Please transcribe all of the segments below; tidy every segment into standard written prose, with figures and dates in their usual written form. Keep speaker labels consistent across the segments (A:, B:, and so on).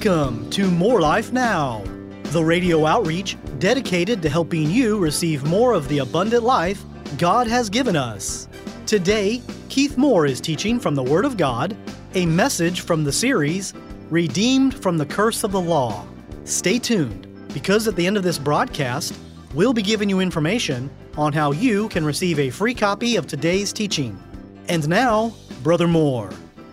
A: Welcome to More Life Now, the radio outreach dedicated to helping you receive more of the abundant life God has given us. Today, Keith Moore is teaching from the Word of God, a message from the series, Redeemed from the Curse of the Law. Stay tuned, because at the end of this broadcast, we'll be giving you information on how you can receive a free copy of today's teaching. And now, Brother Moore.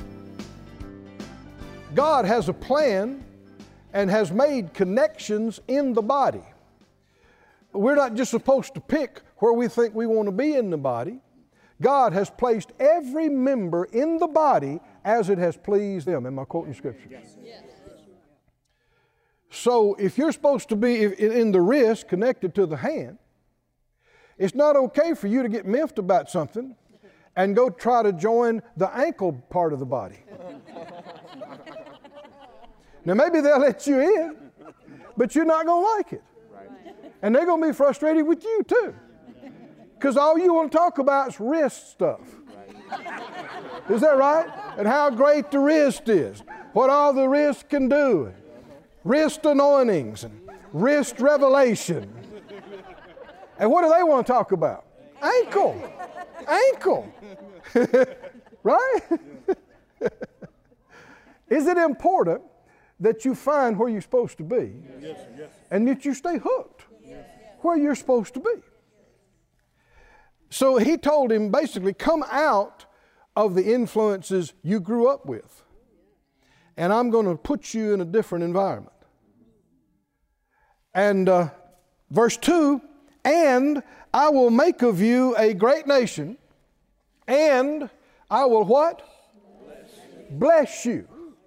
B: God has a plan and has made connections in the body. We're not just supposed to pick where we think we want to be in the body. God has placed every member in the body as it has pleased them. Am I quoting Scripture? Yes. So if you're supposed to be in the wrist connected to the hand, it's not okay for you to get miffed about something and go try to join the ankle part of the body. Now maybe they'll let you in, but you're not going to like it. And they're going to be frustrated with you too. Because all you want to talk about is wrist stuff. Is that right? And how great the wrist is. What all the wrist can do. Wrist anointings and wrist revelation. And what do they want to talk about? Ankle. Ankle. Right? Is it important that you find where you're supposed to be and that you stay hooked where you're supposed to be? So he told him basically, come out of the influences you grew up with, and I'm going to put you in a different environment. And verse 2, and I will make of you a great nation, and I will what? Bless you.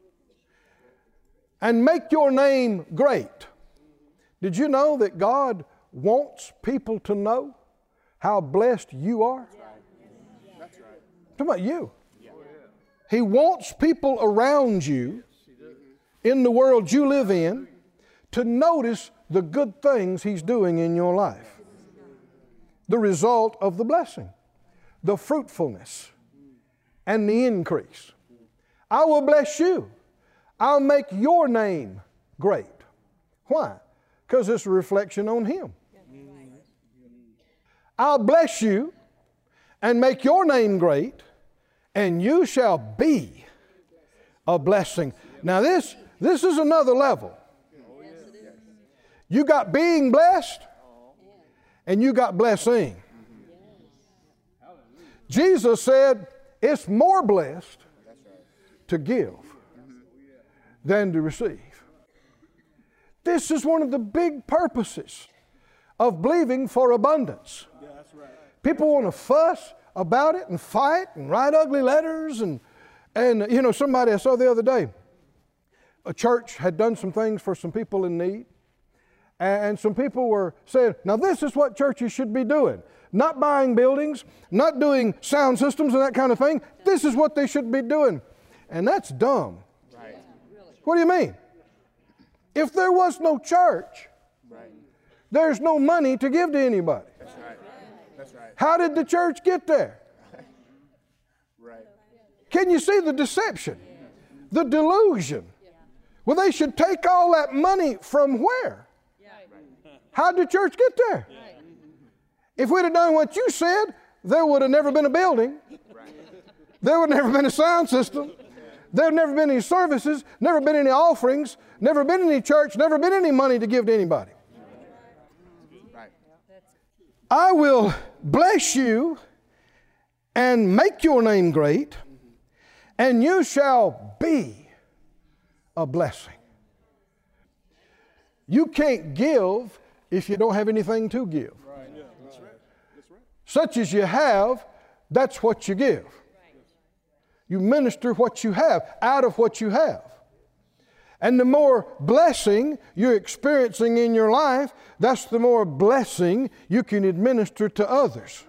B: And make your name great. Did you know that God wants people to know how blessed you are? That's right. I'm talking about you. He wants people around you in the world you live in to notice the good things He's doing in your life. The result of the blessing, the fruitfulness, and the increase. I will bless you. I'll make your name great. Why? Because it's a reflection on Him. I'll bless you and make your name great, and you shall be a blessing. Now this is another level. You got being blessed, and you got blessing. Jesus said it's more blessed to give than to receive. This is one of the big purposes of believing for abundance. People want to fuss about it and fight and write ugly letters and you know, somebody I saw the other day, a church had done some things for some people in need, and some people were saying, now this is what churches should be doing. Not buying buildings, not doing sound systems and that kind of thing. This is what they should be doing. And that's dumb. What do you mean? If there was no church, there's no money to give to anybody. That's right. How did the church get there? Can you see the deception? The delusion? Well, they should take all that money from where? How did the church get there? If we'd have done what you said, there would have never been a building. There would have never been a sound system. There have never been any services, never been any offerings, never been any church, never been any money to give to anybody. I will bless you and make your name great, and you shall be a blessing. You can't give if you don't have anything to give. Such as you have, that's what you give. You minister what you have, out of what you have. And the more blessing you're experiencing in your life, that's the more blessing you can administer to others.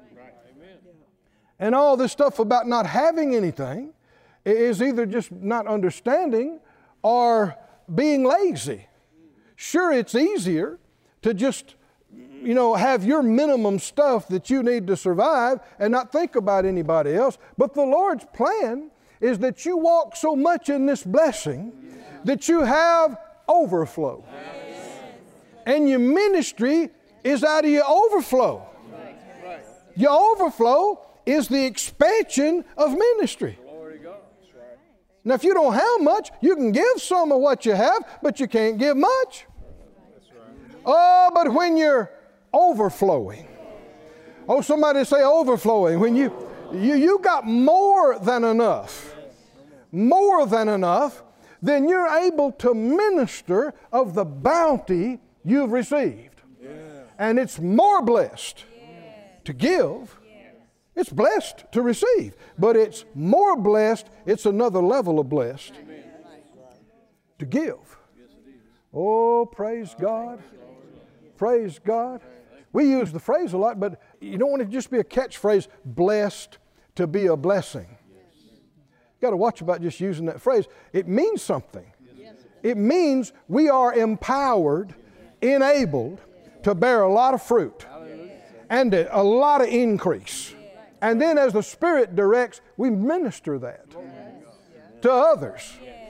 B: And all this stuff about not having anything is either just not understanding or being lazy. Sure, it's easier to just, have your minimum stuff that you need to survive and not think about anybody else. But the Lord's plan is that you walk so much in this blessing that you have overflow. And your ministry is out of your overflow. Your overflow is the expansion of ministry. Now, if you don't have much, you can give some of what you have, but you can't give much. Oh, but when you're overflowing. Oh, somebody say overflowing. When you got more than enough, then you're able to minister of the bounty you've received. And it's more blessed to give. It's blessed to receive, but it's more blessed, it's another level of blessed to give. Oh, praise God. Praise God. We use the phrase a lot, but you don't want it to just be a catchphrase, blessed to be a blessing. You've got to watch about just using that phrase. It means something. It means we are empowered, enabled to bear a lot of fruit and a lot of increase. And then as the Spirit directs, we minister that to others.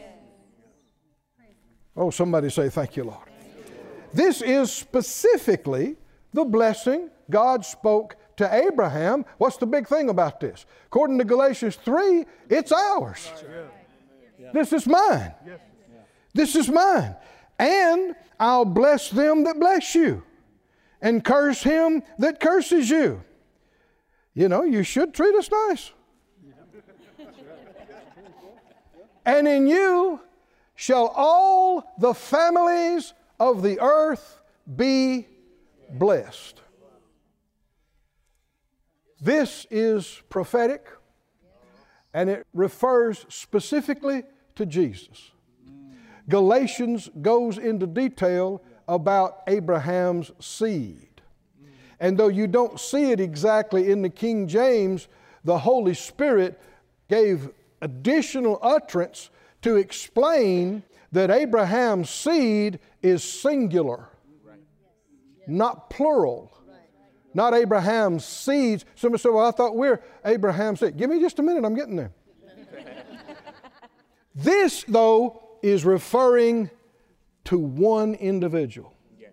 B: Oh, somebody say, thank you, Lord. This is specifically the blessing God spoke to Abraham. What's the big thing about this? According to Galatians 3, it's ours. This is mine. This is mine. And I'll bless them that bless you, and curse him that curses you. You know, you should treat us nice. And in you shall all the families of the earth be blessed. This is prophetic, and it refers specifically to Jesus. Galatians goes into detail about Abraham's seed. And though you don't see it exactly in the King James, the Holy Spirit gave additional utterance to explain that Abraham's seed is singular, not plural. Not Abraham's seeds. Somebody said, well, I thought we're Abraham's seed. Give me just a minute, I'm getting there. This, though, is referring to one individual.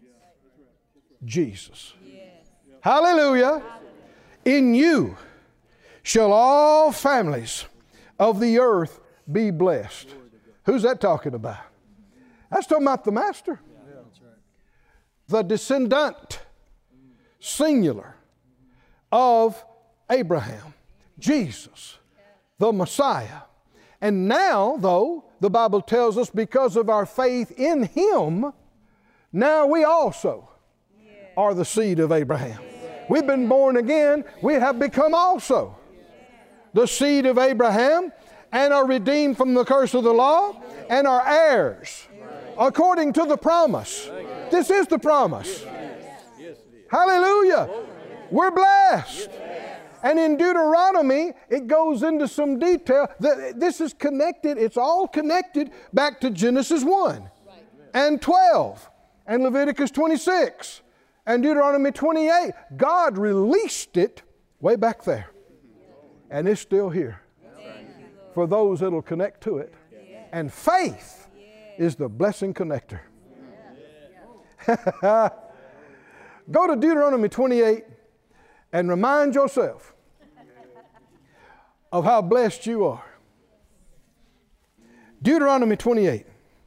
B: Jesus. Hallelujah. In you shall all families of the earth be blessed. Who's that talking about? That's talking about the Master. The descendant, singular, of Abraham. Jesus, the Messiah. And now, though, the Bible tells us because of our faith in Him, now we also are the seed of Abraham. We've been born again. We have become also the seed of Abraham and are redeemed from the curse of the law and are heirs according to the promise. This is the promise. Hallelujah. We're blessed. And in Deuteronomy, it goes into some detail. This is connected. It's all connected back to Genesis 1 and 12 and Leviticus 26. And Deuteronomy 28, God released it way back there. And it's still here for those that will connect to it. And faith is the blessing connector. Go to Deuteronomy 28 and remind yourself of how blessed you are. Deuteronomy 28.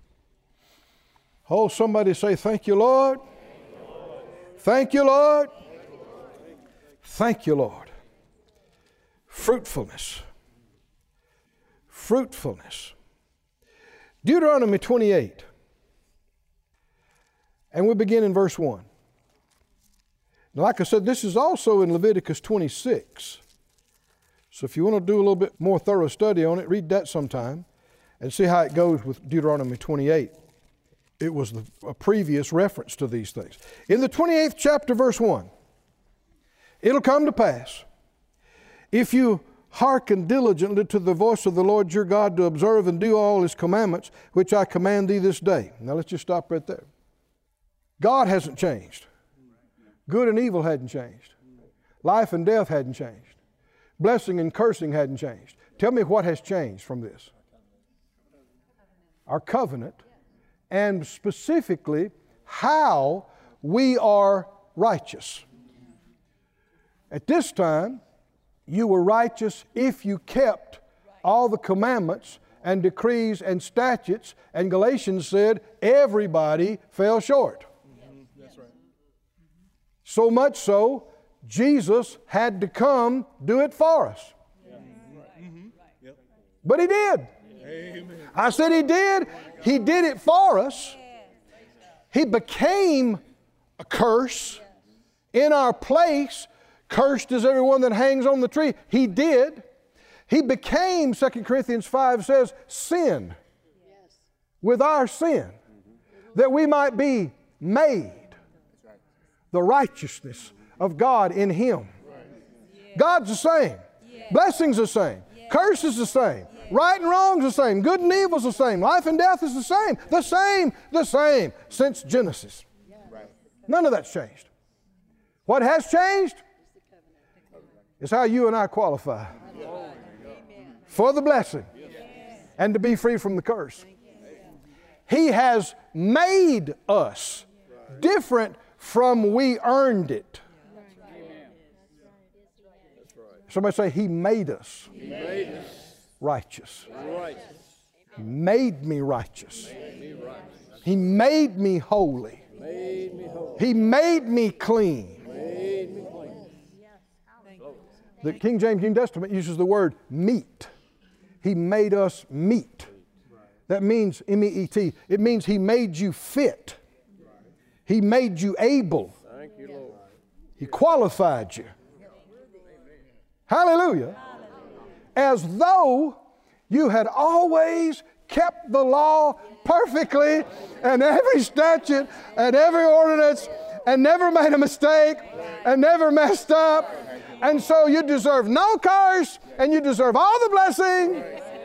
B: Oh, somebody say, thank you, Lord. Thank you, Lord. Thank you, Lord. Fruitfulness. Fruitfulness. Deuteronomy 28. And we begin in verse 1. Now, like I said, this is also in Leviticus 26. So if you want to do a little bit more thorough study on it, read that sometime and see how it goes with Deuteronomy 28. It was a previous reference to these things. In the 28th chapter, verse 1, it'll come to pass, if you hearken diligently to the voice of the Lord your God to observe and do all His commandments, which I command thee this day. Now let's just stop right there. God hasn't changed. Good and evil hadn't changed. Life and death hadn't changed. Blessing and cursing hadn't changed. Tell me what has changed from this. our covenant, and specifically how we are righteous. At this time, you were righteous if you kept all the commandments and decrees and statutes, and Galatians said everybody fell short.
C: That's right.
B: So much so, Jesus had to come do it for us. But He did.
C: Amen.
B: I said He did. He did it for us. He became a curse in our place. Cursed is everyone that hangs on the tree. He did. He became, 2 Corinthians 5 says, sin with our sin, that we might be made the righteousness of God in Him. God's the same. Blessings the same. Curse is the same. Right and wrong is the same. Good and evil is the same. Life and death is the same. The same since Genesis. None of that's changed. What has changed is how you and I qualify for the blessing and to be free from the curse. He has made us different from we earned it. Somebody say, He made us.
C: He made us
B: righteous.
C: righteous.
B: He made me righteous.
C: Made me righteous.
B: He made me holy.
C: Made me whole.
B: He made me clean.
C: Made me clean.
B: The King James New Testament uses the word meet. He made us meet. That means M-E-E-T. It means He made you fit. He made you able.
C: Thank you, Lord.
B: He qualified you. Hallelujah. As though you had always kept the law perfectly, and every statute and every ordinance, and never made a mistake and never messed up. And so you deserve no curse and you deserve all the blessing.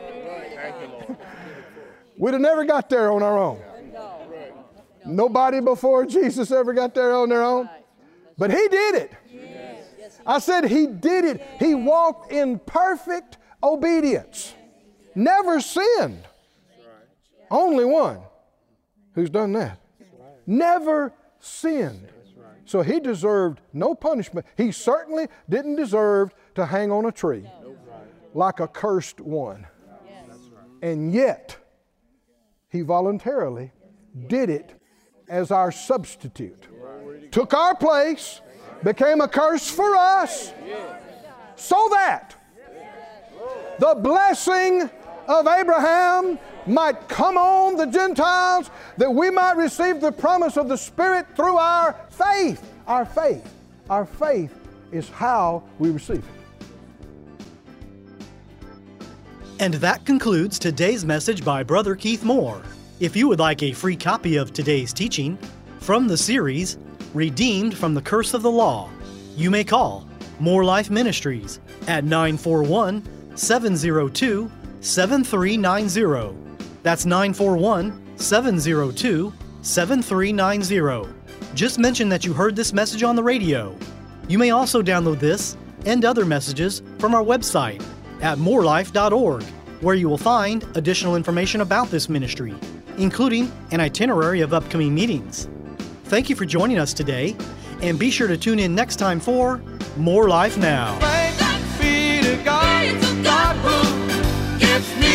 B: We'd have never got there on our own. Nobody before Jesus ever got there on their own. But He did it. I said He did it. He walked in perfect obedience. Never sinned. Only one who's done that. Never sinned. So He deserved no punishment. He certainly didn't deserve to hang on a tree like a cursed one. And yet, He voluntarily did it as our substitute. Took our place, became a curse for us, so that the blessing of Abraham might come on the Gentiles, that we might receive the promise of the Spirit through our faith. Our faith. Our faith is how we receive it.
A: And that concludes today's message by Brother Keith Moore. If you would like a free copy of today's teaching from the series, Redeemed from the Curse of the Law, you may call More Life Ministries at 941-702-7390. That's 941-702-7390. Just mention that you heard this message on the radio. You may also download this and other messages from our website at morelife.org, where you will find additional information about this ministry, including an itinerary of upcoming meetings. Thank you for joining us today, and be sure to tune in next time for More Life Now.
D: Thanks be to God, God who gives me